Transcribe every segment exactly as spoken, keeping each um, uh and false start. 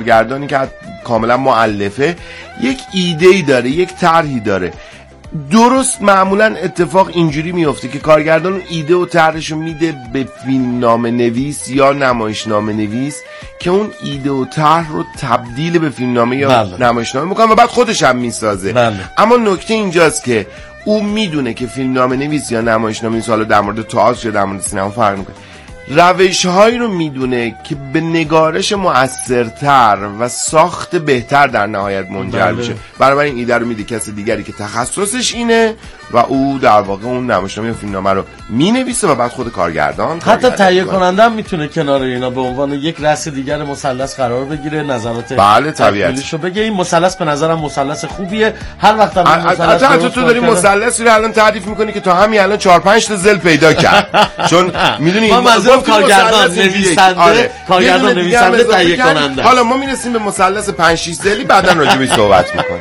کارگردانی که کاملا مؤلفه یک ایده‌ای داره، یک طرحی داره. درست معمولا اتفاق اینجوری میفته که کارگردان اون ایده و طرحشو میده به فیلمنامه نویس یا نمایشنامه نویس که اون ایده و طرح رو تبدیل به فیلمنامه یا بله. نمایشنامه میکنه و بعد خودش هم میسازه. بله. اما نکته اینجاست که او میدونه که فیلمنامه نویس یا نمایشنامه نویس، حالا در مورد تئاتر یا در مورد سینما فرق میکنه، روش هایی رو میدونه که به نگارش مؤثرتر و ساخت بهتر در نهایت منجر میشه. برای این ایده رو میده کسی دیگری که تخصصش اینه و او در واقع اون نمایشنامه یا فیلمنامه رو مینویسه و بعد خود کارگردان حتی تهیه کننده هم میتونه کنار اینا به عنوان یک رأس دیگر مثلث قرار بگیره، نظرات بله طبیعتاً بگه این مثلث به نظرم مثلث خوبیه. هر وقت هم مثلث حتی تو داری مثلثی رو الان تعریف میکنی که تا همین الان چهار پنج تا زل پیدا کرد، چون میدونی ما منظورم کارگردان نویسنده آره. کارگردان نویسنده تهیه کننده. حالا ما میرسیم به مثلث پنج شش زلی، بعدا راجع بهش صحبت میکنیم.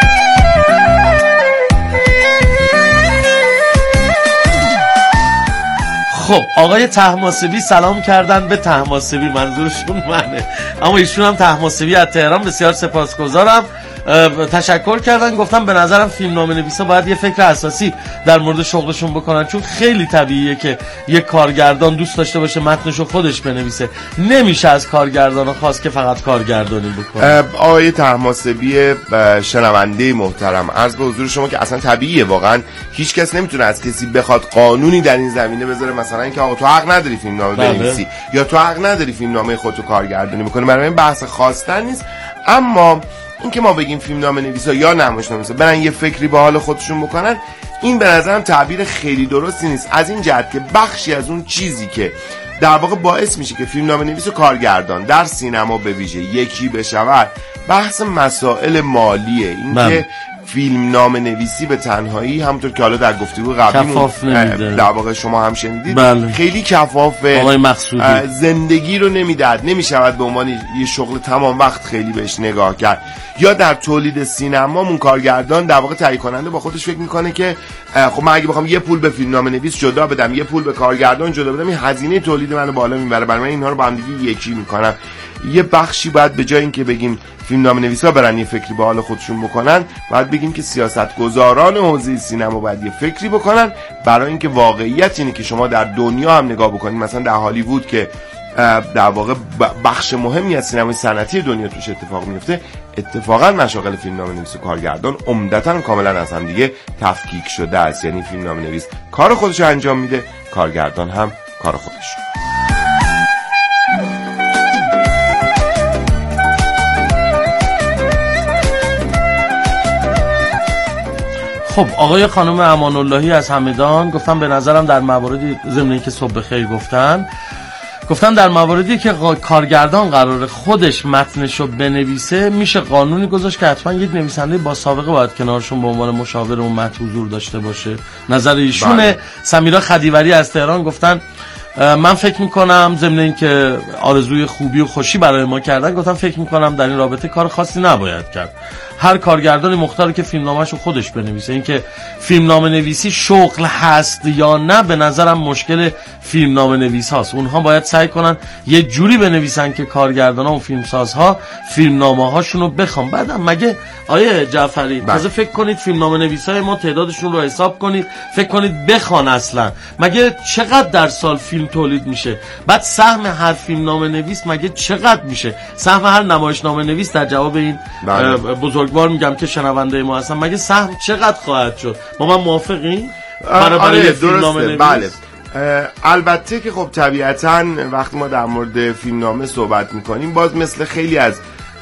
خب آقای طهماسبی سلام کردن به طهماسبی، منظورشون منه، اما ایشون هم طهماسبی از تهران، بسیار سپاسگزارم. تشکر کردن، گفتم به نظرم فیلمنامه نویسا باید یه فکر اساسی در مورد شغلشون بکنن، چون خیلی طبیعیه که یک کارگردان دوست داشته باشه متنشو خودش بنویسه. نمیشه از کارگردانا خواست که فقط کارگردانی بکنه. آقای طهماسبی شنونده محترم، عرض به حضور شما که اصلا طبیعیه، واقعا هیچ کس نمیتونه از کسی بخواد قانونی در این زمینه بذاره، مثلا اینکه آقا تو حق نداری فیلمنامه بنویسی یا تو حق نداری فیلمنامه خودتو کارگردانی بکنی. برای این بحث خواستن نیست، اما این که ما بگیم فیلمنامه نویسا یا نمایشنامه نویسا برن یه فکری به حال خودشون بکنن، این به نظرم تعبیر خیلی درستی نیست، از این جهت که بخشی از اون چیزی که در واقع باعث میشه که فیلمنامه نویس و کارگردان در سینما به ویژه یکی بشود بحث مسائل مالیه. این که فیلمنامه نویسی به تنهایی، همونطور که حالا در گفتگو قبلیمون در واقع شما هم شنیدید، بله. خیلی کفاف زندگی رو نمیداد، نمیشود به عنوان یه شغل تمام وقت خیلی بهش نگاه کرد. یا در تولید سینمامون کارگردان در واقع تهیه کننده با خودش فکر میکنه که خب من اگه بخوام یه پول به فیلمنامه نویس جدا بدم، یه پول به کارگردان جدا بدم، این هزینه تولید منو بالا میبره، برای من اینها رو با هم دیگه یکی میکنم. یه بخشی باید به جای اینکه بگیم فیلمنامه نویسا برن یه فکری به حال خودشون بکنن، باید بگیم که سیاستگزاران حوزه سینما باید یه فکری بکنن، برای اینکه واقعیت اینه که شما در دنیا هم نگاه بکنید، مثلا در هالیوود که در واقع بخش مهمی از سینمای صنعتی دنیا توش اتفاق میفته، اتفاقا مشاغل فیلمنامه نویس و کارگردان عمدتاً کاملا از هم دیگه تفکیک شده است. یعنی فیلمنامه نویس کار خودش رو انجام میده، کارگردان هم کار خودش. خب آقای خانم امان اللهی از همدان گفتم به نظرم در مواردی ضمن اینکه صبح بخیر گفتن گفتن در مواردی که کارگردان قراره خودش متنشو بنویسه، میشه قانونی گذاشت که حتما یک نویسنده با سابقه باید کنارشون به عنوان مشاور اون متن حضور داشته باشه. نظر ایشونه. سمیرا خدیوری از تهران گفتن من فکر میکنم ضمن اینکه آرزوی خوبی و خوشی برای ما کردن، گفتم فکر میکنم در این رابطه کار خاصی نباید کرد. هر کارگردانی مختاره که فیلمنامه‌شو خودش بنویسه. اینکه فیلمنامه نویسی شغل هست یا نه، به نظرم مشکل فیلمنامه نویس هاست. اونها باید سعی کنن یه جوری بنویسن که کارگردانا و فیلمسازها فیلمنامه هاشونو بخوام. بعدم مگه آیه جعفری تازه فکر کنید فیلمنامه نویسای ما تعدادشون رو حساب کنید، فکر کنید بخوان اصلا مگه چقدر در سال فیلم تولید میشه؟ بعد سهم هر فیلمنامه نویس مگه چقدر میشه؟ سهم هر نمایشنامه نویس در جواب این بزرگوار میگم که شنونده ما هستن، مگه سهم چقدر خواهد شد؟ ما من موافقیم؟ برای فیلمنامه نویس بله. البته که خب طبیعتاً وقتی ما در مورد فیلمنامه صحبت میکنیم، باز مثل خیلی از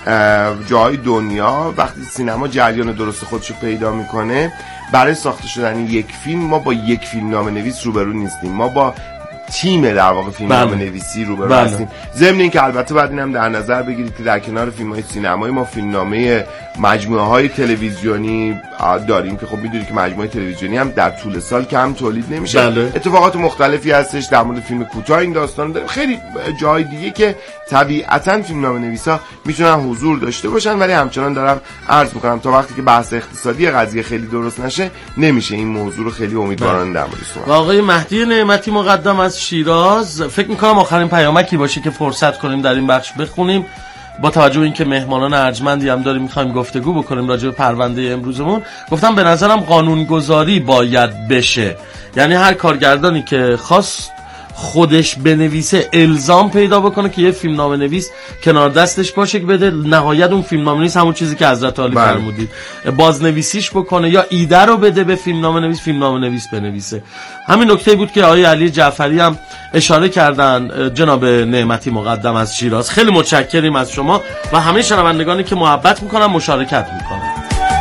جای دنیا وقتی سینما جریان درست خودشو پیدا میکنه، برای ساخته شدن یک فیلم ما با یک فیلمنامه نویس روبرو نیستیم، ما با تیم در واقع فیلمنامه نویسی روبرو هستیم. ضمن اینکه البته باید اینم در نظر بگیرید که در کنار فیلم‌های سینمایی ما فیلمنامه مجموعه‌های تلویزیونی داریم که خب می‌دونید که مجموعه تلویزیونی هم در طول سال کم تولید نمیشه. بله. اتفاقات مختلفی هستش در مورد فیلم کوتاه این داستان داریم، خیلی جای دیگه که طبیعتاً فیلمنامه نویسا میتونن حضور داشته باشن، ولی همچنان دارم عرض می‌کنم تا وقتی که بحث اقتصادی قضیه خیلی درست نشه، نمیشه این موضوع رو خیلی امیدوارانه در موردش صحبت. آقای مهدی نعمتی مقدم از شیراز، فکر می‌کنم آخرین پیامکی باشه که فرصت کنیم در این بخش بخونیم. با توجه به اینکه مهمانان ارجمندی هم داریم میخوایم گفتگو بکنیم راجع به پرونده امروزمون، گفتم به نظرم قانونگذاری باید بشه. یعنی هر کارگردانی که خواست خودش بنویسه الزام پیدا بکنه که یه فیلمنامه نویس کنار دستش باشه که بده نهایت اون فیلمنامه نویس همون چیزی که حضرت علی فرمودید بازنویسیش بکنه یا ایده رو بده به فیلمنامه نویس، فیلمنامه نویس بنویسه. همین نکته بود که آقای علی جعفری هم اشاره کردن. جناب نعمتی مقدم از شیراز، خیلی متشکریم از شما و همه شنوندگانی که محبت میکنن مشارکت میکنن.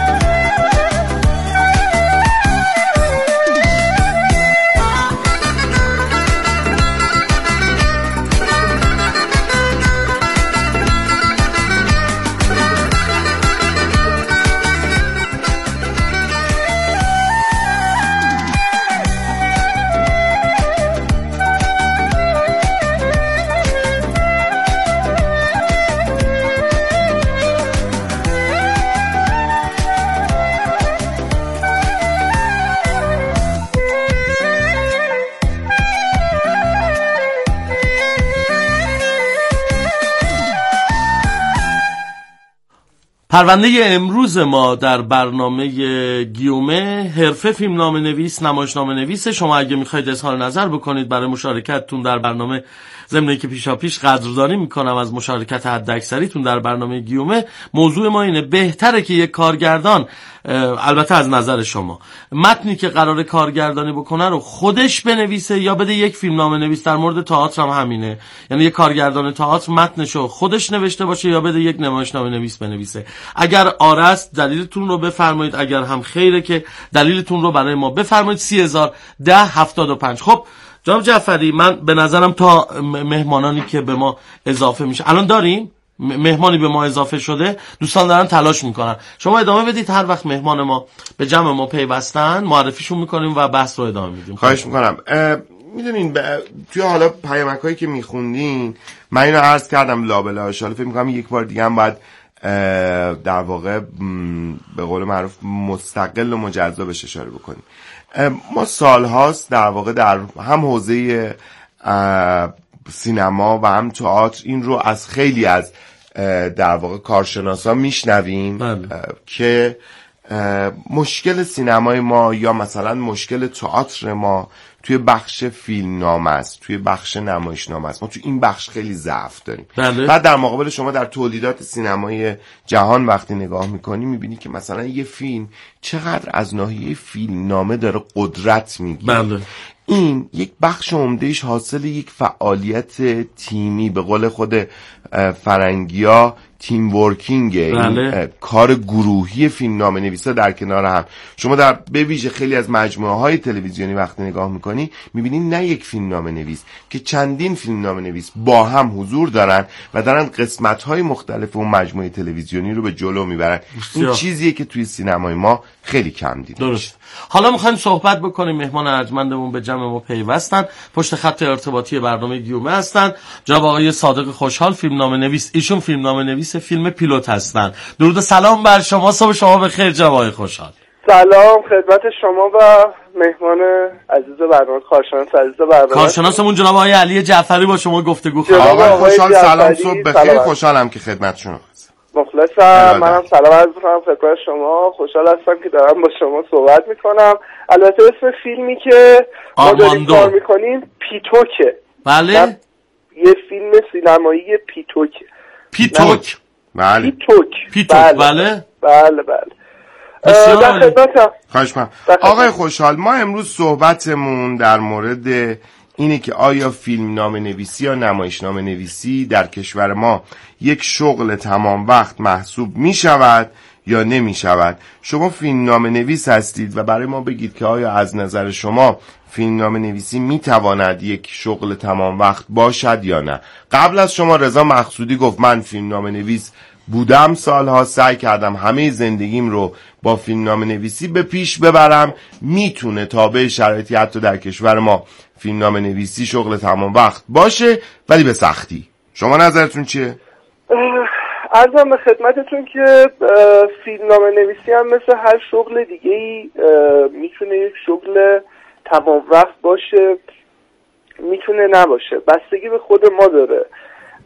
پرونده امروز ما در برنامه گیومه حرفه فیلمنامه نویس، نمایشنامه نویس. شما اگه میخواید اظهار نظر بکنید برای مشارکتتون در برنامه، ضمن اینکه پیشا پیش قدردانی میکنم از مشارکت حداکثریتون در برنامه گیومه، موضوع ما اینه بهتره که یک کارگردان، البته از نظر شما، متنی که قراره کارگردانی بکنه رو خودش بنویسه یا بده یک فیلمنامه نویس. در مورد تئاتر هم همینه، یعنی یک کارگردان تئاتر متنشو خودش نوشته باشه یا بده یک نمایشنامه نویس بنویسه. اگر آره است دلیلتون رو بفرمایید، اگر هم خیره که دلیلتون رو برای ما بفرمایید. سی هزار ده هفتاد و پنج. خب جناب جعفری، من به نظرم تا مهمانانی که به ما اضافه میشه، الان داریم مهمانی به ما اضافه شده، دوستان دارن تلاش میکنن، شما ادامه بدید. هر وقت مهمان ما به جمع ما پیوستن معرفیشون میکنیم و بحث رو ادامه میدیم. خواهش میکنم. میدونین ب... توی حالا پیامکایی که میخوندین من اینو عرض کردم لابلا شاله، فکر میکنم یک بار دیگه هم باید در واقع به قول معروف مستقل و مجزا بهش اشاره بکنیم. ما سالهاست در واقع در هم حوزه سینما و هم تئاتر این رو از خیلی از در واقع کارشناسا میشنویم که مشکل سینمای ما یا مثلا مشکل تئاتر ما توی بخش فیلمنامه است، توی بخش نمایشنامه است. ما توی این بخش خیلی ضعف داریم. بله. بعد در مقابل شما در تولیدات سینمای جهان وقتی نگاه میکنی میبینی که مثلا یه فیلم چقدر از ناحیه فیلمنامه داره قدرت میگیره. بله. این یک بخش عمدهش حاصل یک فعالیت تیمی، به قول خود فرنگیا تیم ورکینگ، بله. کار گروهی فیلمنامه نویسا در کنار هم. شما در به ویژه خیلی از مجموعه های تلویزیونی وقتی نگاه میکنی میبینی نه یک فیلمنامه نویس که چندین فیلمنامه نویس با هم حضور دارن و دارن قسمت های مختلف اون مجموعه تلویزیونی رو به جلو میبرن. این چیزیه که توی سینمای ما خیلی کم دیده. درست. حالا میخوایم صحبت بکنیم. مهمان ارجمندمون به جمع ما پیوستن، پشت خط ارتباطی برنامه گیومه هستن، جناب آقای صادق خوشحال، فیلمنامه نویس. ایشون فیلمنامه نویس فیلم پیلوت هستن. درود و سلام بر شما، صبح شما بخیر جناب آقای خوشحال. سلام خدمت شما و مهمان عزیز برنامه، کارشناس عزیز برنامه. کارشناسمون جناب آقای علی جعفری با شما گفتگو خواهد. آقای خوشحال سلام، صبح بخیر. خوشحالم که خدمت شما هستم. مخلصم. منم سلام عرض می‌کنم خدمت شما. خوشحال هستم که دارم با شما صحبت میکنم. البته اسم فیلمی که ما داریم کار میکنیم پیتوکه. بله. یه فیلم سینمایی پیتوکه. پیتوک. بله. پیتوک. پیتوک. بله. بله بله. در خدمتم. خواهش می‌کنم. آقای خوشحال، ما امروز صحبتمون در مورد اینه که آیا فیلمنامه نویسی یا نمایشنامه نویسی در کشور ما یک شغل تمام وقت محسوب می شود یا نمی شود. شما فیلمنامه نویس هستید و برای ما بگید که آیا از نظر شما فیلمنامه نویسی می تواند یک شغل تمام وقت باشد یا نه. قبل از شما رضا مقصودی گفت من فیلمنامه نویس بودم، سالها سعی کردم همه زندگیم رو با فیلمنامه نویسی به پیش ببرم. میتونه تابع شرایطی حتی در کشور ما فیلمنامه نویسی شغل تمام وقت باشه ولی به سختی. شما نظرتون چیه؟ عرضم به خدمتتون که فیلمنامه نویسی هم مثل هر شغل دیگه‌ای میتونه یک شغل تمام وقت باشه، میتونه نباشه، بستگی به خود ما داره.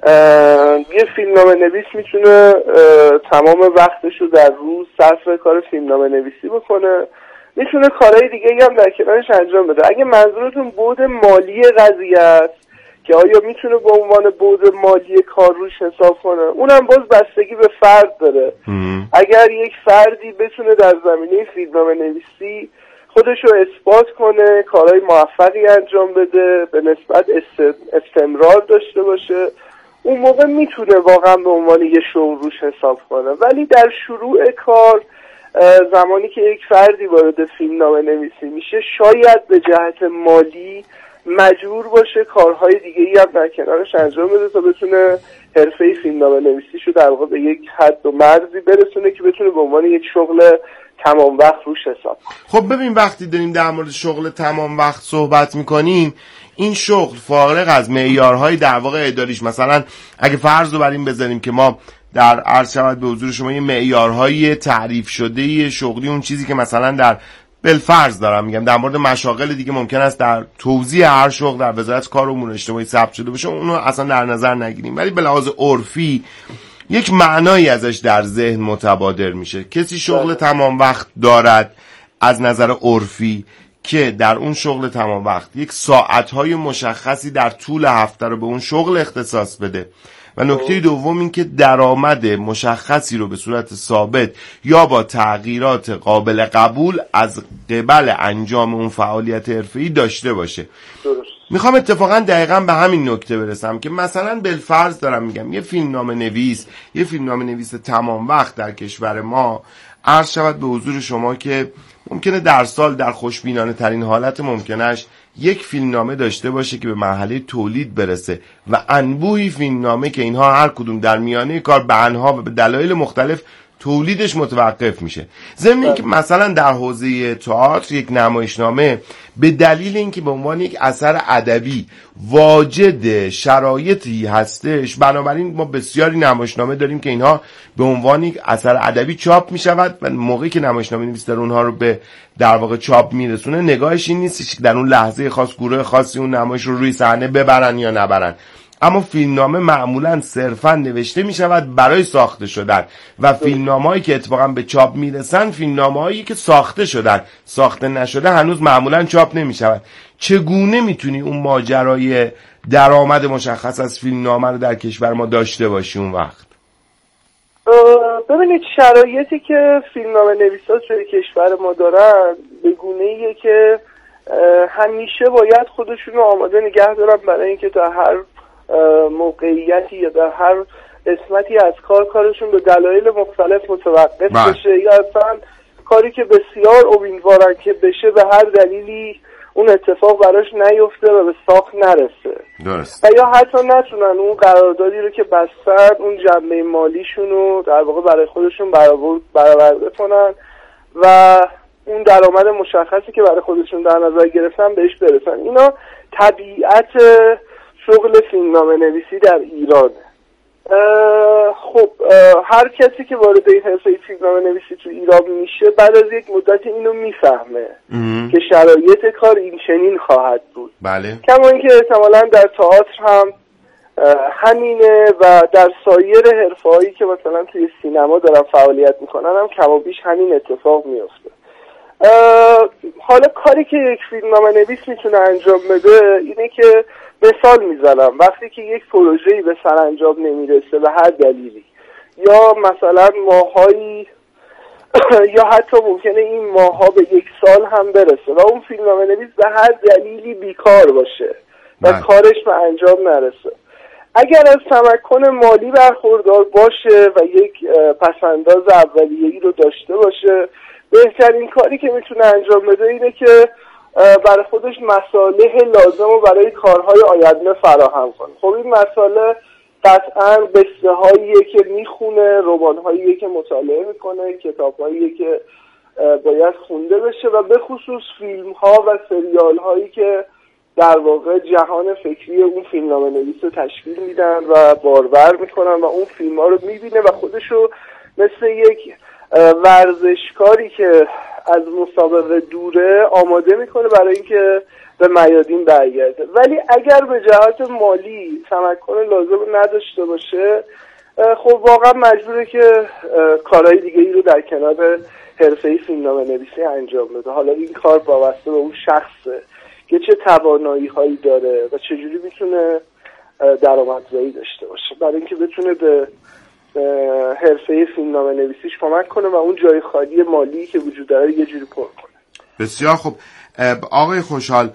یه فیلمنامه نویس میتونه تمام وقتش رو در روز صرف کار فیلمنامه نویسی بکنه، میتونه کارهای دیگه هم در کنارش انجام بده. اگه منظورتون بعد مالی قضیه است که آیا میتونه به عنوان بعد مالی کار روش حساب کنه، اونم باز بستگی به فرد داره. اگر یک فردی بتونه در زمینه فیلمنامه نویسی خودش رو اثبات کنه، کارهای موفقی انجام بده، به نسبت استمرار داشته باشه، اون موقع میتونه واقعا به عنوان یه شغل روش حساب کنه. ولی در شروع کار، زمانی که یک فردی وارد فیلمنامه نویسی میشه، شاید به جهت مالی مجبور باشه کارهای دیگه‌ای هم در کنارش انجام بده تا بتونه حرفه فیلمنامه نویسیشو در واقع به یک حد و مرزی برسونه که بتونه به عنوان یک شغل تمام وقت روش حساب. خب ببین، وقتی داریم در مورد شغل تمام وقت صحبت میکنیم، این شغل فارغ از معیارهای در واقع اداریش، مثلا اگه فرض رو بر این بذاریم که ما در عرض شود به حضور شما یه معیارهای تعریف شده شغلی، اون چیزی که مثلا در بالفرض دارم میگم در مورد مشاغل دیگه ممکن است در توزیع هر شغل در وزارت کار و امور اجتماعی ثبت شده باشه، اونو اصلا در نظر نگیریم، ولی به لحاظ عرفی یک معنایی ازش در ذهن متبادر میشه. کسی شغل تمام وقت دارد از نظر عرفی که در اون شغل تمام وقت یک ساعتهای مشخصی در طول هفته رو به اون شغل اختصاص بده و نکته دوم این که درآمد مشخصی رو به صورت ثابت یا با تغییرات قابل قبول از قبل انجام اون فعالیت حرفه‌ای داشته باشه. درست. میخوام اتفاقا دقیقا به همین نکته برسم که مثلا بالفرض دارم میگم یه فیلمنامه نویس یه فیلمنامه نویس تمام وقت در کشور ما، عرض شود به حضور شما که ممکنه در سال در خوشبینانه ترین حالت ممکنش یک فیلمنامه داشته باشه که به مرحله تولید برسه و انبوهی فیلمنامه که اینها هر کدوم در میانه کار به انها و به دلایل مختلف تولیدش متوقف میشه. ضمن اینکه مثلا در حوزه تئاتر یک نمایشنامه به دلیل اینکه به عنوان یک اثر ادبی واجد شرایطی هستش، بنابراین ما بسیاری نمایشنامه داریم که اینها به عنوان یک اثر ادبی چاپ میشود و موقعی که نمایشنامه نویس در اونها رو به در واقع چاپ میرسونه، نگاهش این نیست که در اون لحظه خاص گروه خاصی اون نمایش رو روی صحنه ببرن یا نبرن، اما فیلمنامه معمولا صرفا نوشته می شود برای ساخته شدن و فیلمنامه‌هایی که اتفاقا به چاپ میرسن فیلمنامه‌هایی که ساخته شدن، ساخته نشده هنوز معمولا چاپ نمی شود. چگونه میتونی اون ماجرای درآمد مشخص از فیلمنامه رو در کشور ما داشته باشی اون وقت؟ ببینید، شرایطی که فیلمنامه نویسا توی کشور ما دارن به گونه‌ایه که همیشه باید خودشون رو آماده نگه دارن برای اینکه تا هر موقعیتی یا در هر قسمتی از کار کارشون به دلایل مختلف متوقف بشه یا اصلا کاری که بسیار امیدوارن که بشه به هر دلیلی اون اتفاق براش نیفته و به ساخت نرسه. درست. و یا حتی نتونن اون قراردادی رو که بستن، اون جنبه مالیشون رو در واقع برای خودشون برآورده کنن و اون درآمد مشخصی که برای خودشون در نظر گرفتن بهش برسن. اینا طبیعت شغل فیلمنامه نویسی در ایران. خب هر کسی که وارد این حرفه فیلمنامه نویسی تو ایران میشه بعد از یک مدت اینو میفهمه که شرایط کار این چنین خواهد بود. بله. کما اینکه احتمالاً در تئاتر هم همینه و در سایر حرفه‌هایی که مثلا توی سینما دارن فعالیت میکنن هم کم و بیش همین اتفاق میفته. حالا کاری که یک فیلمنامه نویس میتونه انجام بده اینه که مثال میزنم وقتی که یک پروژه‌ای به سرانجام نمیرسه به هر دلیلی یا مثلا ماهایی یا حتی ممکنه این ماها به یک سال هم برسه و اون فیلمنامه نویس به هر دلیلی بیکار باشه و نه. کارش به انجام نرسه، اگر از تمکن مالی برخوردار باشه و یک پسنداز اولیه‌ای رو داشته باشه، بهترین کاری که میتونه انجام بده اینه که برای خودش مصالح لازم رو برای کارهای آینده فراهم کنه. خب این مصالح قطعاً قصه هاییه که میخونه، رمان هاییه که مطالعه میکنه، کتاب هاییه که باید خونده بشه و به خصوص فیلم ها و سریال هایی که در واقع جهان فکری اون فیلمنامه نویس رو تشکیل میدن و بارور میکنن و اون فیلم ها رو میبینه و خودشو مثل یک ورزشکاری که از مسابقه دوره آماده میکنه برای اینکه به میادین برگرده. ولی اگر به جهت مالی تمکن لازم نداشته باشه خب واقعا مجبوره که کارهای دیگه ای رو در کنار حرفه‌ای فیلمنامه نویسی انجام بده. حالا این کار وابسته به اون شخصه که چه توانایی هایی داره و چجوری میتونه درآمدزایی داشته باشه برای اینکه بتونه به حرفه فیلمنامه نویسیش کمک کنه و اون جای خالی مالی که وجود داره یه جوری پر کنه. بسیار خوب. آقای خوشحال،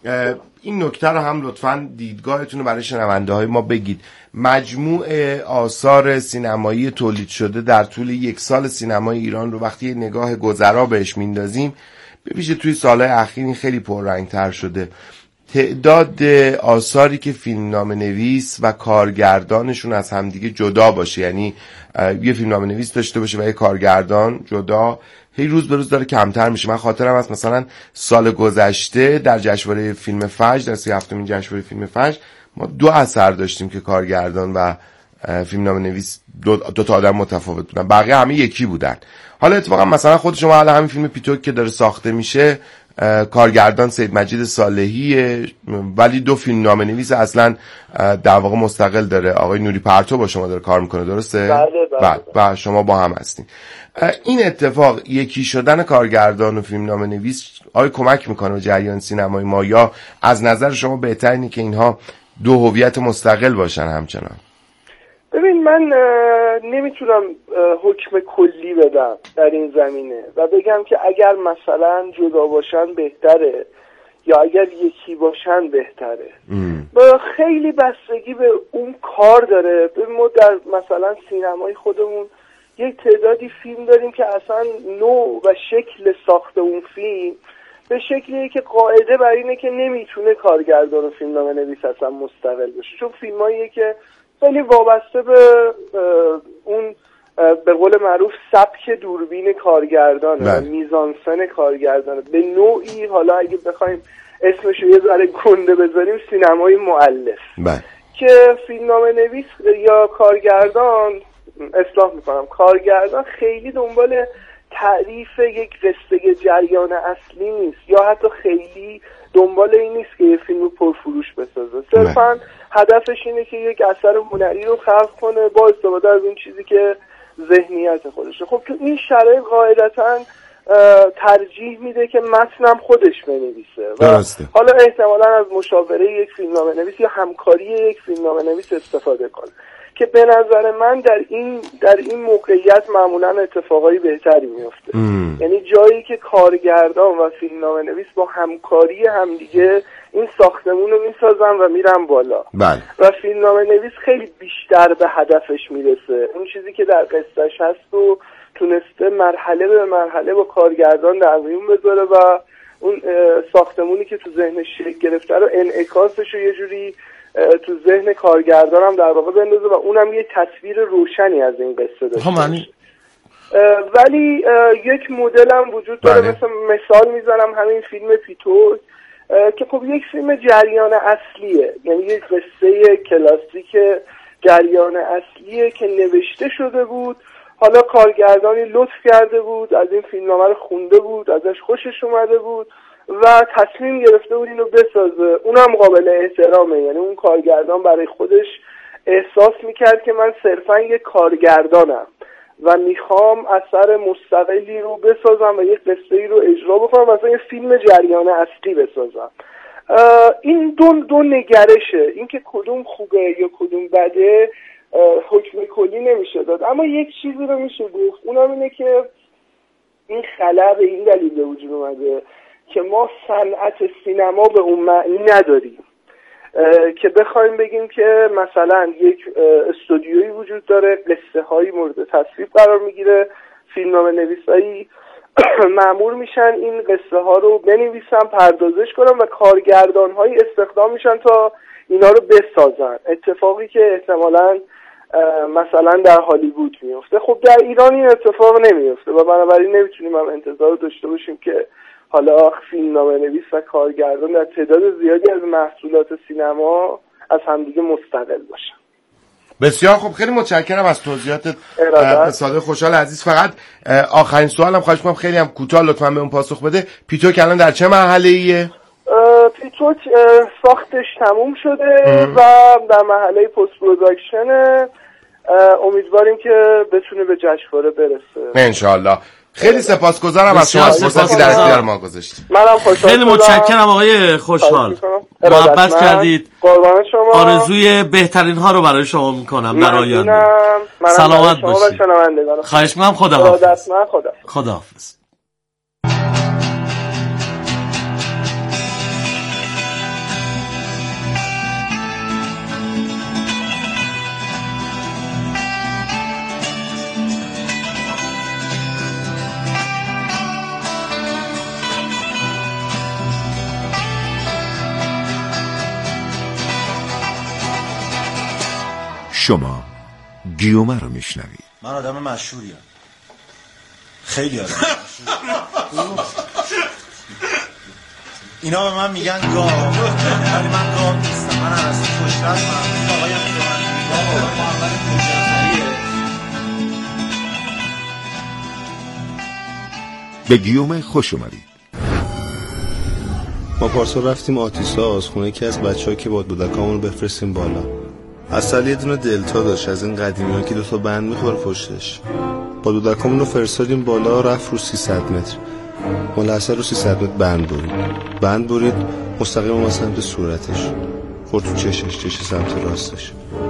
این نکته رو هم لطفاً دیدگاهتون رو برای شنونده های ما بگید. مجموع آثار سینمایی تولید شده در طول یک سال سینمای ایران رو وقتی نگاه گذرا بهش میندازیم، به ویژه توی سالهای اخیر این خیلی پررنگ‌تر شده. تعداد آثاری که فیلمنامه نویس و کارگردانشون از همدیگه جدا باشه، یعنی یه فیلمنامه نویس داشته باشه و یه کارگردان جدا، هی روز به روز داره کمتر میشه. من خاطرم هست مثلا سال گذشته در جشنواره فیلم فجر، در سی هفتمین جشنواره فیلم فجر، ما دو اثر داشتیم که کارگردان و فیلمنامه نویس دو, دو تا آدم متفاوت بودن، بقیه همه یکی بودن. حالا اتفاقا مثلا خود شما حالا همین فیلم پیتوک که داره ساخته میشه، کارگردان سید مجید صالحیه ولی دو فیلمنامه نویس اصلا در واقع مستقل داره. آقای نوری پرتو با شما داره کار میکنه، درسته؟ بله بله. و شما با هم هستین. این اتفاق یکی شدن کارگردان و فیلمنامه نویس آیا کمک میکنه به جریان سینمای ما، یا از نظر شما بهتر اینه که اینها دو هویت مستقل باشن همچنان؟ ببین، من نمیتونم حکم کلی بدم در این زمینه و بگم که اگر مثلا جدا باشن بهتره یا اگر یکی باشن بهتره. با خیلی بستگی به اون کار داره. ما در مثلا سینمای خودمون یک تعدادی فیلم داریم که اصلا نوع و شکل ساخت اون فیلم به شکلیه که قاعده بر اینه که نمیتونه کارگردان و فیلمنامه نویس اصلا مستقل باشه، چون فیلماییه که خیلی وابسته به اون به قول معروف سبک دوربین کارگردانه، میزانسن کارگردانه. به نوعی حالا اگه بخوایم اسمشو یه ذره گنده بذاریم، سینمای مؤلف که فیلمنامه نویس یا کارگردان، اصلاح میکنم، کارگردان خیلی دنبال تعریف یک قصه جریان اصلی نیست یا حتی خیلی دنبال این نیست که یه فیلم پرفروش بسازه. صرفا هدفش اینه که یک اثر هنری رو خلق کنه با استفاده از اون چیزی که ذهنیت خودشه. خب تو این شرایط قاعدتاً ترجیح میده که متنم خودش بنویسه و درسته. حالا احتمالاً از مشاوره یک فیلمنامه نویس یا همکاری یک فیلمنامه نویس استفاده کنه که به نظر من در این در این موقعیت معمولا اتفاقای بهتری میفته. یعنی جایی که کارگردان و فیلمنامه نویس با همکاری همدیگه این ساختمون رو میسازن و میرن بالا. بله. و فیلمنامه نویس خیلی بیشتر به هدفش میرسه، اون چیزی که در قصهش هست و تونسته مرحله به مرحله با کارگردان در میون بذاره و اون ساختمونی که تو ذهنش شکل گرفته رو انعکاسش رو یه جوری تو ذهن کارگردان هم در واقع بندازه و اونم یه تصویر روشنی از این قصه داشته باشه. ولی یک مدل هم وجود داره، مثلا مثال میزنم همین فیلم پیتوک که خب یک فیلم جریان اصلیه، یعنی یک قصه کلاسیک جریان اصلیه که نوشته شده بود، حالا کارگردانی لطف کرده بود، از این فیلمنامه رو خونده بود، ازش خوشش اومده بود و تصمیم گرفته بود اینو بسازه. اونم قابل احترامه، یعنی اون کارگردان برای خودش احساس میکرد که من صرفا یک کارگردانم و میخوام اثر مستقلی رو بسازم و یک قصه‌ای رو اجرا بکنم، مثلا یه فیلم جریان اصلی بسازم. این دو دو نگرشه، این که کدوم خوبه یا کدوم بده حکم کلی نمیشه داد، اما یک چیزی رو میشه گفت، اونم اینه که این خلا به این دلیل به وجود اومده که ما صنعت سینما به اون معنی نداریم که بخوایم بگیم که مثلا یک استودیویی وجود داره، قصه هایی مورد تصویب قرار میگیره، فیلمنامه نویسایی مأمور میشن این قصه ها رو بنویسن، پردازش کنن و کارگردان های استخدام میشن تا اینا رو بسازن، اتفاقی که احتمالاً مثلا در هالیوود میفته. خب در ایران این اتفاق نمیفته و بنابراین نمیتونیم هم انتظار داشته باشیم که حالا فیلمنامه نویس و کارگردان در تعداد زیادی از محصولات سینما از همدیگه مستقل باشن. بسیار خوب، خیلی متشکرم از توضیحاتت صادق خوشحال عزیز. فقط آخرین سوالم خواهش می‌کنم خیلی هم کوتاه لطفاً به اون پاسخ بده. پیتوک الان در چه مرحله‌ایه؟ پیتوک ساختش تموم شده ام. و در مرحله پست پروداکشن. امیدواریم که بتونه به جشنواره برسه انشالله. خیلی سپاسگزارم از شما فرصتی در اختیار ما گذاشتید. منم خوشحال خیلی متشکرم آقای خوشحال، محبت کردید. قربان شما. آرزوی بهترین ها رو برای شما میکنم در آینده. سلامت باشید. خواهش میکنم. خداحافظ. خداحافظ. شما گیومه رو میشنوید. من آدم مشهوریم، خیلی آدم مشهوریم. اینا به من میگن گاو، ولی من گاو نیستم. من عرصه خوشرسمم. این آقایم که به من میگن گاو محمد خوشرسیه. به گیومه خوش اومدید. ما پارسال رفتیم آتیساز، خونه یکی از بچه‌ها که با دودکامون رو بفرستیم بالا. اصلا یه دونه دلتا داشت از این قدیمی ها که دوتا بند میخوره پشتش. با دودکامون رو فرستادیم بالا، رفت رو سیصد متر. ملحظه رو سیصد متر بند برید بند برید مستقیم ما سمت صورتش، خورد تو چشش، چش سمت راستش.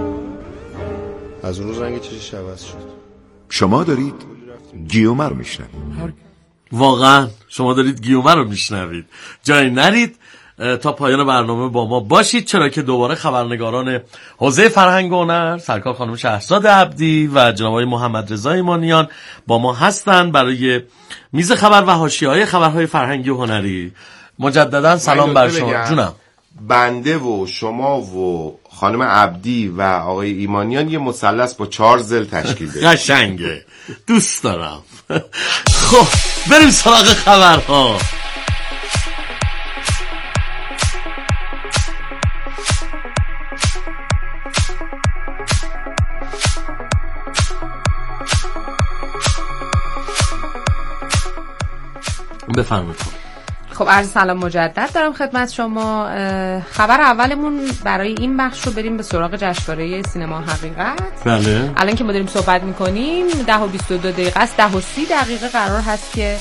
از اون روز رنگ چشش عوض شد. شما دارید گیومه رو میشنوید. واقعا شما دارید گیومه رو میشنوید. جایی نرید، تا پایان برنامه با ما باشید، چرا که دوباره خبرنگاران حوزه فرهنگ و هنر سرکار خانم شهرزاد عبدی و جناب آقای محمد رضا ایمانیان با ما هستند برای میز خبر و حاشیه‌های خبرهای فرهنگی و هنری. مجددا سلام بر شما. جونم. بنده و شما و خانم عبدی و آقای ایمانیان یه مثلث با چهار ضلع تشکیل دادیم. قشنگه، دوست دارم. خب بریم سراغ خبرها. بفرمایید. خب عرض سلام مجدد دارم خدمت شما. خبر اولمون برای این بخش رو بریم به سراغ جشنواره سینما حقیقت. بله. الان که ما داریم صحبت میکنیم ده و بیست و دو دقیقه است، ده و سی دقیقه قرار هست که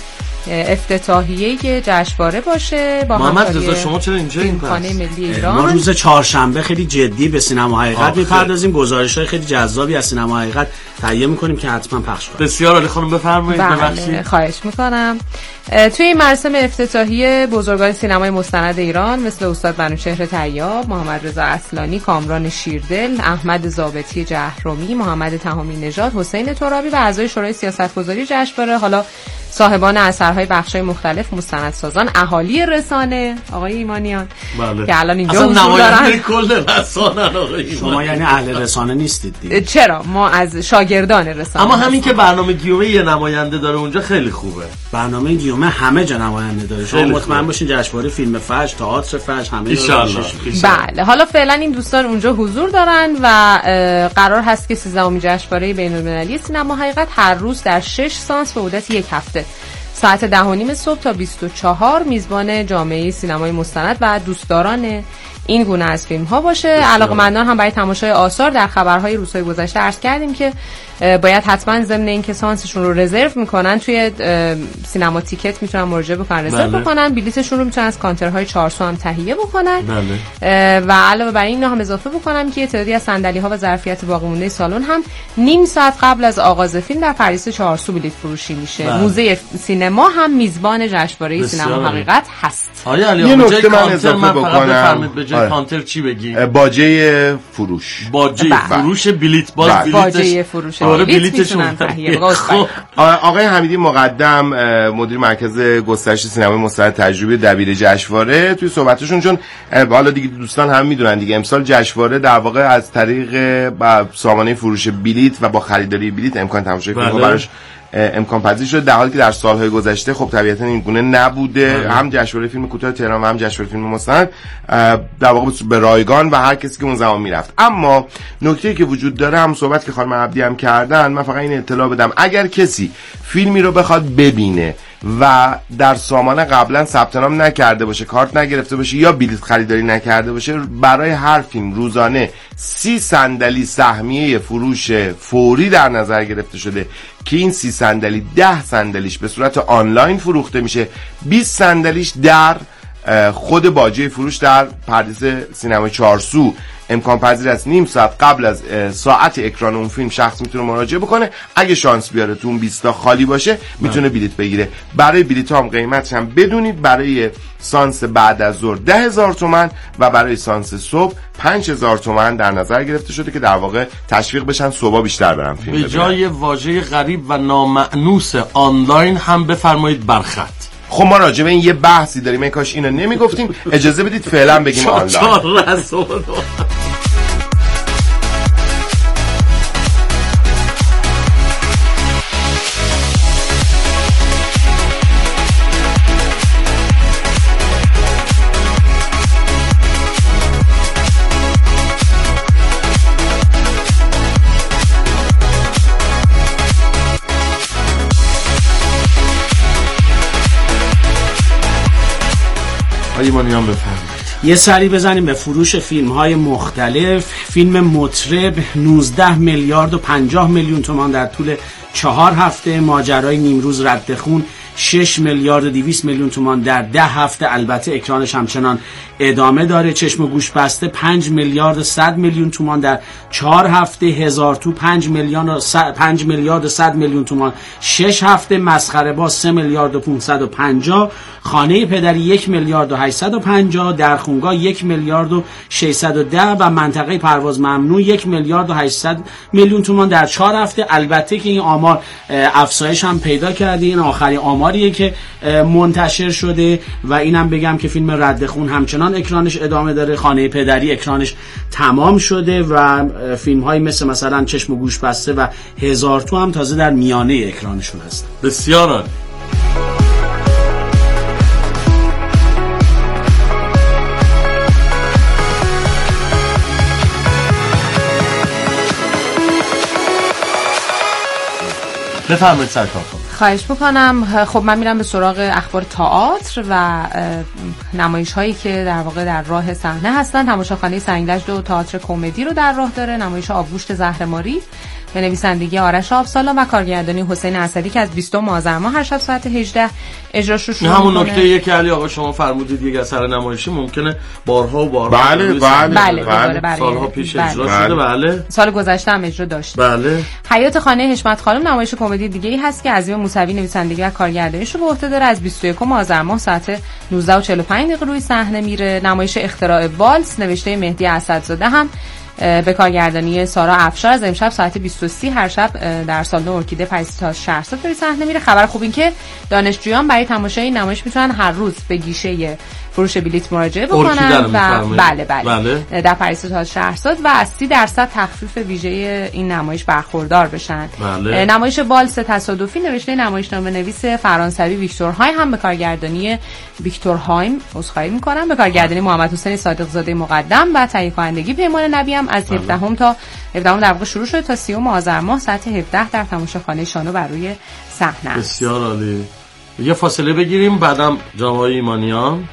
افتتاحیه جشنواره باشه با محمد رضا. شما چرا اینجا این خانه ملی ایران؟ ما روز چهارشنبه خیلی جدی به سینما حقیقت میپردازیم، گزارش‌های خیلی جذابی از سینما حقیقت تهیه میکنیم که حتما پخش کنیم. بسیار عالی خانم، بفرمایید. ببخشید. خواهش میکنم. توی این مراسم افتتاحیه بزرگان سینمای مستند ایران مثل استاد منوچهر طیاب، محمد رضا اصلانی، کامران شیردل، احمد ضابطی جهرمی، محمد تهامی نژاد، حسین ترابی و اعضای شورای سیاستگذاری جشنواره، حالا صاحبان اثرهای بخش‌های مختلف، مستندسازان، اهالی رسانه، آقای ایمانیان. بله. که الان اینجا اصلا نماینده کل رسانه آقای ایمانیان. شما یعنی اهل رسانه نیستید دیگه. چرا؟ ما از شاگردان رسانه. اما همین که برنامه گیومه یه نماینده داره اونجا خیلی خوبه. برنامه گیومه همه جا نماینده داره. شما مطمئن باشین جشنواره فیلم فجر، تئاتر فجر همه ان شاءالله. بله. حالا فعلا این دوستان اونجا حضور دارن و قرار هست که سیزدهمین جشنواره بین‌المللی سینما حقیقت هر روز در شش سانس به مدت یک هفته ساعت ده و نیم صبح تا بیست و چهار میزبان جامعه سینمای مستند و دوستداران این گونه از فیلم ها باشه. علاقه‌مندان هم برای تماشای آثار در خبرهای روزهای گذشته عرض کردیم که باید حتما ضمن اینکه سانسشون رو رزرو میکنن توی سینما تیکت میتونن مراجعه بکنن، رزرو بله. بکنن. بلیتشون رو میتونن از کانترهای چهارسو هم تهیه بکنن. بله. و علاوه بر این هم اضافه بکنم که تعدادی از صندلی‌ها و ظرفیت باقی مونده سالن هم نیم ساعت قبل از آغاز فیلم در پاریس چهارسو بلیت فروشی میشه. بله. موزه سینما هم میزبان جشنواره سینما حقیقت هست. آیا علی یه نکته من اضافه بکنم؟ به جای کانتر چی بگیم؟ باجه فروش. باجه بله. فروش بلیت. باز بلیتش باجه فروش بلیتشون تهیه. خب آقای حمیدی مقدم مدیر مرکز گسترش سینمای مستند تجربی دبیر جشنواره توی صحبتشون، چون حالا دیگه دوستان هم میدونن دیگه امسال جشنواره در واقع از طریق با سامانه فروش بلیت و با خریداری بلیت امکان تماشای فیلم براش امکان پذیر شده، در حالی که در سالهای گذشته خب طبیعتا این گونه نبوده. هم جشنواره فیلم کوتاه تهران و هم جشنواره فیلم مستند در واقع به رایگان و هر کسی که اون زمان میرفت. اما نکته‌ای که وجود داره، هم صحبت که خانم عبدی هم کردن، من فقط این اطلاع بدم اگر کسی فیلمی رو بخواد ببینه و در سامانه قبلا ثبت نام نکرده باشه، کارت نگرفته باشه یا بلیط خریداری نکرده باشه، برای هر فیلم روزانه سی صندلی سهمیه فروش فوری در نظر گرفته شده که این سی صندلی ده صندلیش به صورت آنلاین فروخته میشه، بیست صندلیش در خود باجه فروش در پردیس سینمای چارسو امکان پذیر است. نیم ساعت قبل از ساعت اکران اون فیلم شخص میتونه مراجعه بکنه، اگه شانس بیاره تو اون بیست تا خالی باشه میتونه بلیط بگیره. برای بلیط هم قیمتش هم بدونید، برای سانس بعد از ظهر ده هزار تومان و برای سانس صبح پنج هزار تومان در نظر گرفته شده که در واقع تشویق بشن صبح بیشتر برن فیلم ببینن. به جای واژه غریب و نامأنوس آنلاین هم بفرمایید برخط. خب ما راجع به این یه بحثی داریم، این کاش اینو نمیگفتیم، اجازه بدید فعلا بگیم آنلاین. ایمانیان بفرمایید. یه سری بزنیم به فروش فیلم های مختلف. فیلم مطرب نوزده میلیارد و پنجاه میلیون تومان در طول چهار هفته. ماجرای نیمروز رد خون شش میلیارد و دویست میلیون تومان در ده هفته. البته اکرانش همچنان ادامه داره. چشم و گوش بسته پنج میلیارد و صد میلیون تومان در چهار هفته. هزار تو پنج میلیون و پنج میلیارد و صد میلیون تومان شش هفته. مسخره باز سه میلیارد و پانصد و پنجاه. خانه پدری یک میلیارد و هشتصد و پنجاه. در خونگاه یک میلیارد و ششصد و ده و منطقه پرواز ممنوع یک میلیارد و هشتصد میلیون تومان در چهار هفته. البته که این آمار افزایش هم پیدا کرده، این آخرین آماریه که منتشر شده. و اینم بگم که فیلم رد خون همچنان اکرانش ادامه داره. خانه پدری اکرانش تمام شده و فیلم های مثل مثلا چشم و گوش بسته و هزار تو هم تازه در میانه اکرانشون هست. بسیار عالی. بفرمایید سرکار خانم. خواهش میکنم. خب من میرم به سراغ اخبار تئاتر و نمایش هایی که در واقع در راه صحنه هستن. تماشاخانه سنگدشت و تئاتر کمدی رو در راه داره. نمایش آبگوشت زهرماری به نویسندگی آرش آبسالان و کارگردانی حسین اسدی که از بیستم آذر ماه هر شب ساعت هجده اجراش رو شروع می‌کنه. همون نکته یه که علی آقا شما فرمودید یک اثر نمایشی ممکنه بارها و بارها بله بله بله, بله, بله. سالها پیش بله. اجرا شده. بله سال گذشته هم اجرا داشت. بله. حیات خانه حشمت خانم نمایش کمدی دیگه ای هست که عظیم موسوی نویسندگی و کارگردانیش رو به عهده داره. از بیست و یکم آذر ماه ساعت نوزده و چهل و پنج دقیقه روی صحنه میره. نمایش اختراع والس نوشته مهدی اسدزاده هم به کارگردانی سارا افشار از امشب ساعت بیست و سه هر شب در سالن ارکیده پریستاز شهرزاد روی صحنه میره. خبر خوب این که دانشجویان برای تماشای این نمایش میتونن هر روز به گیشه فروش بلیط مراجعه بکنن و بله بله, بله. در پریستاز شهرزاد و از سی درصد تخفیف ویژه این نمایش برخوردار بشن. بله. نمایش والس تصادفی نوشته نمایشنامه نویس فرانسوی ویکتور هایم هم به کارگردانی ویکتور هایم عذرخواهی میکنم به کارگردانی محمد حسین صادق زاده مقدم و تهیه کنندگی پیمان نبی هم از هفدهم تا هفدهم در واقع شروع شده تا سیوم آذر ماه ساعت هفده در تماشاخانه شانو بر روی صحنه است. بسیار عالی. یه فاصله بگیریم بعدم جناب ایمانیان.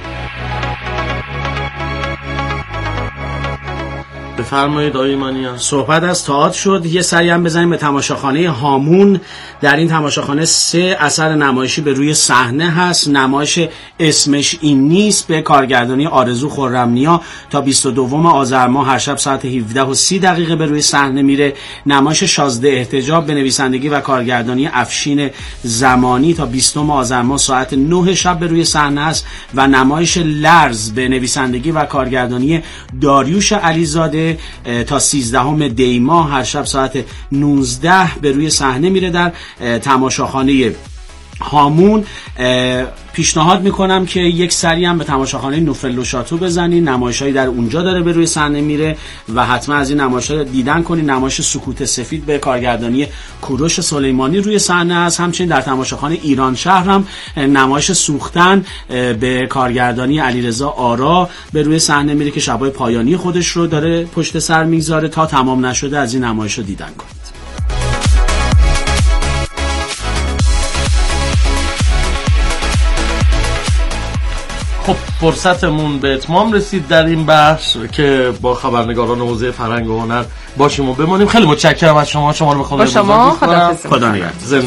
بفرمایید آقای ایمانیان. صحبت از تئاتر شد، یه سری هم بزنیم به تماشاخانه هامون. در این تماشاخانه سه اثر نمایشی به روی صحنه هست. نمایش اسمش این نیست به کارگردانی آرزو خرمنیا تا بیست و دوم آذر ماه هر شب ساعت هفده و سی دقیقه به روی صحنه میره. نمایش شازده احتجاب به نویسندگی و کارگردانی افشین زمانی تا بیستم آذر ماه ساعت نه شب به روی صحنه است و نمایش لرز به نویسندگی و کارگردانی داریوش علیزاده تا سیزدهم دی ماه هر شب ساعت نوزده به روی صحنه میره در تماشاخانه هامون پیشنهاد میکنم که یک سری هم به تماشاخانه نوفل شاتو بزنین، نمایشایی در اونجا داره به روی صحنه میره و حتما از این نمایش‌ها دیدن کنین. نمایش سکوت سفید به کارگردانی کوروش سلیمانی روی صحنه است. همچنین در تماشاخانه ایران شهر هم نمایش سوختن به کارگردانی علیرضا آرا به روی صحنه میره که شبای پایانی خودش رو داره پشت سر میگذاره. تا تمام نشده از این نمایش رو دیدن کنید. خب فرصتمون به اتمام رسید در این بخش که با خبرنگاران حوزه فرهنگ و هنر باشیم و بمانیم. خیلی متشکرم از شما. شما رو به خدا با شما خدا خدا نگهدار.